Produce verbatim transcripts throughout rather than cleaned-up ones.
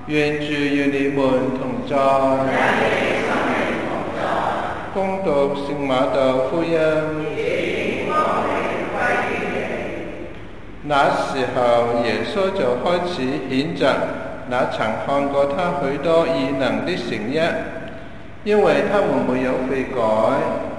願主與你們同在。恭讀聖馬竇福音。那時候，耶穌就開始譴責那曾看過他許多異能的城邑，因為他們沒有悔改。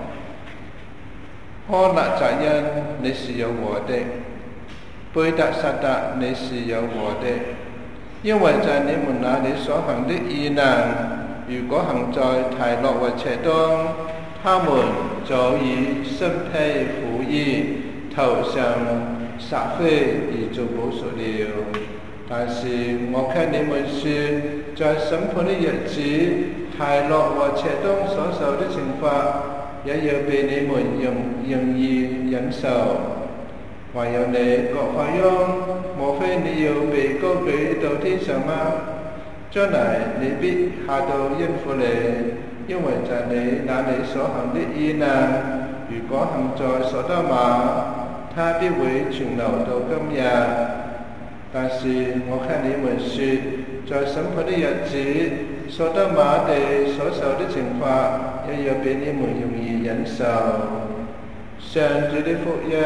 苛納匝因，你是有禍的；貝特撒達，你是有禍的，因為在你們那裡所行的異能，如果行在提洛和斜東，他們早已身披苦衣，頭上撒灰而做補贖了。但是我給你們說，在審判的日子，提洛和斜東所受的懲罰，也要被你們容容易忍受。還有你，葛法翁，莫非你要被高舉到天上嗎？將來你必下到陰府裏，因為在你那裡所行的異能，如果行在所多瑪，他必會存留到今日。但是我給你們說，在審判的日子，所多瑪地所受的懲罰，也要比你們容易忍受。上主的福音。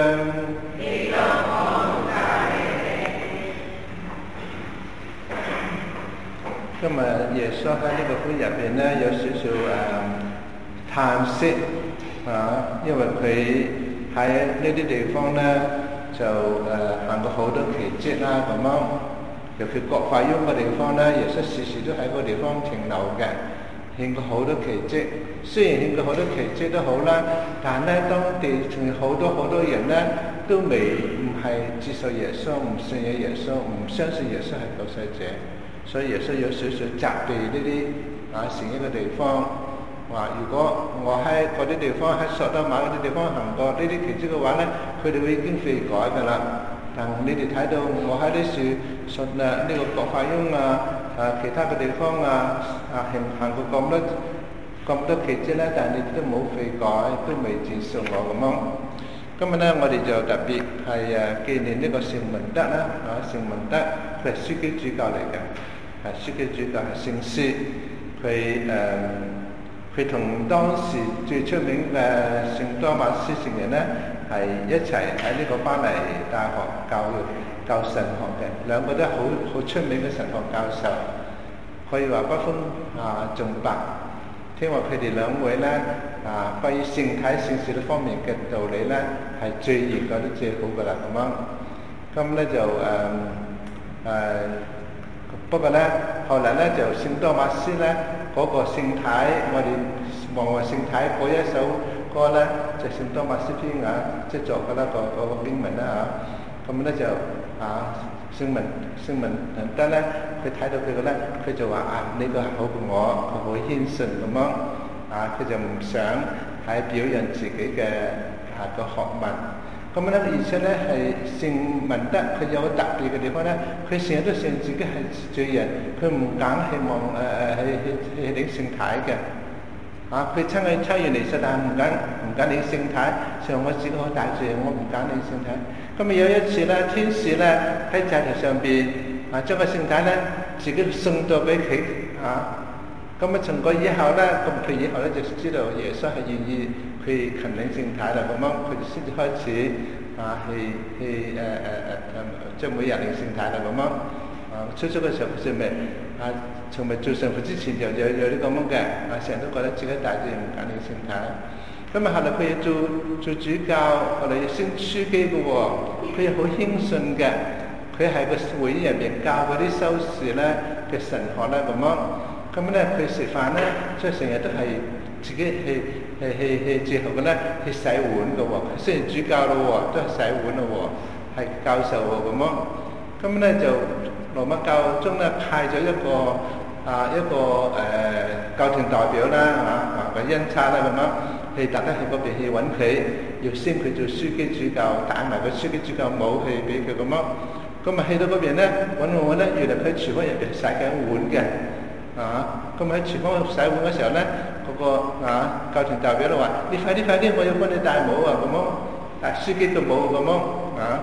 今日耶穌喺呢個福音入邊呢，有少少誒嘆息啊，因為佢喺呢啲地方呢，就誒、呃、行過好多奇蹟啦咁樣。尤其葛法翁嘅地方呢，耶穌時時都喺個地方停留嘅，獻過好多奇蹟。雖然獻過好多奇蹟都好啦，但係呢，當地仲有好多好多人呢，都未唔係接受耶穌，唔信有耶穌，唔相信耶穌係救世者。所以耶穌有少少責備呢啲啊成一個地方，話如果我喺嗰啲地方喺索多瑪嗰啲地方行過呢啲奇蹟嘅話咧，佢哋會已經悔改㗎啦。但你哋睇到我喺呢處信啊呢個葛法翁啊啊其他嘅地方啊啊行行過咁多咁多奇蹟咧，但係你都冇悔改，都未接受我咁樣。今日咧，我哋就特別係誒紀念呢個聖文德啦，啊聖文德佢係樞機主教嚟嘅。係樞機主教係聖師，佢誒佢同當時最出名嘅聖多馬斯聖人咧係一齊喺呢個巴黎大學教教神學嘅，兩個都好好出名嘅神學教授，可以話不分啊眾伯。聽話佢哋兩位咧啊，關於聖體聖事呢方面嘅道理咧係最研究得最好噶啦咁樣。咁咧就誒誒。呃呃不過咧，後嚟咧就聖多馬斯咧嗰、那個聖體，我哋望望聖體嗰一首歌咧，就聖多馬斯篇啊，即係作嘅啦個嗰個經文啦嚇。咁咧就啊聖文聖文德咧，佢睇到佢嘅咧，佢就話啊呢、這個好過我，佢好謙遜咁樣啊，佢就唔想喺表揚自己嘅啊個學問。咁咧，而且咧係聖文德，佢有個特別嘅地方咧，佢成日都承認自己係罪人，佢唔敢希望誒誒去去去領聖體嘅。啊，佢親去參與彌撒，但係唔敢唔敢領聖體，上我自己好大罪，我唔敢領聖體。咁啊有一次咧，天使咧喺祭台上邊啊，將個聖體咧自己送到俾佢啊。咁啊從嗰以後咧，咁佢以後咧就知道耶穌係願意佢勤領聖體啦，咁樣佢就先至開始啊去去誒誒誒誒，即係每日領聖體啦，咁樣啊初初嘅時候佢算未啊，從未做神父之前就有有啲咁樣嘅啊，成日都覺得自己大罪唔敢領聖體。咁啊後來佢要做做主教，後來要升書記嘅喎，佢又好謙遜嘅，佢喺個會議入面教嗰啲修士咧嘅神學咧咁樣。咁咧佢食飯咧，即係成日都係自己去去去去最後嘅咧去洗碗嘅喎。雖然主教咯喎，都係洗碗咯喎，係教授喎咁樣。咁咧就羅馬教宗咧派咗一個啊一個誒、呃、教廷代表啦嚇啊個恩差啦咁樣，去特登去嗰邊去揾佢，要升佢做書記主教，帶埋個書記主教帽去俾佢咁樣。咁啊去到嗰邊咧揾我咧，原來佢廚房入邊洗緊碗嘅。啊！咁喺廚房洗碗嘅時候咧，嗰、那個啊教廷代表都話：你快啲快啲，我要幫你戴帽啊！咁樣，戴書記嘅帽咁樣啊！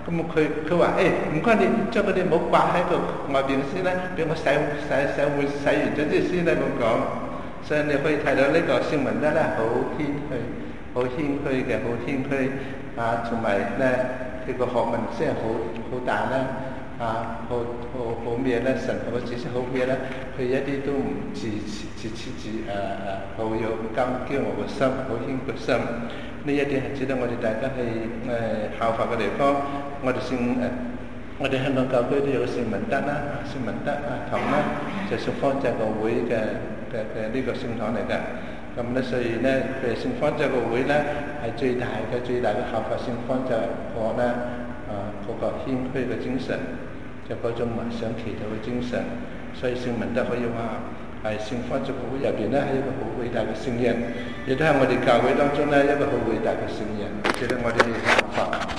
咁佢佢話誒唔該你將嗰啲冇掛喺個外邊先啦，俾我洗洗洗碗洗完咗之後先啦咁講。所以你可以睇到呢個聖文德咧好謙虛，好謙虛嘅，好謙虛啊，同埋咧佢個學問真係好好大啦。啊，好好好咩咧？神學嘅知識好咩咧？佢一啲都唔自自自自誒誒，好有咁驕傲嘅心，好謙虛心。呢一點係值得我哋大家去誒效法嘅地方。我哋聖誒，我哋香港教區都有聖文德啦，聖文德啊堂啦，就係聖方濟各會嘅嘅嘅呢個聖堂嚟㗎。咁咧，所以咧，誒聖方濟各會咧係最大嘅最大嘅效法聖方濟各咧啊嗰個謙虛嘅精神。就嗰種默想祈禱嘅精神，所以聖文德可以話係聖方濟各會入邊咧係一個好偉大嘅聖人，亦都係我哋教會當中咧一個好偉大嘅聖人，值得我哋效法。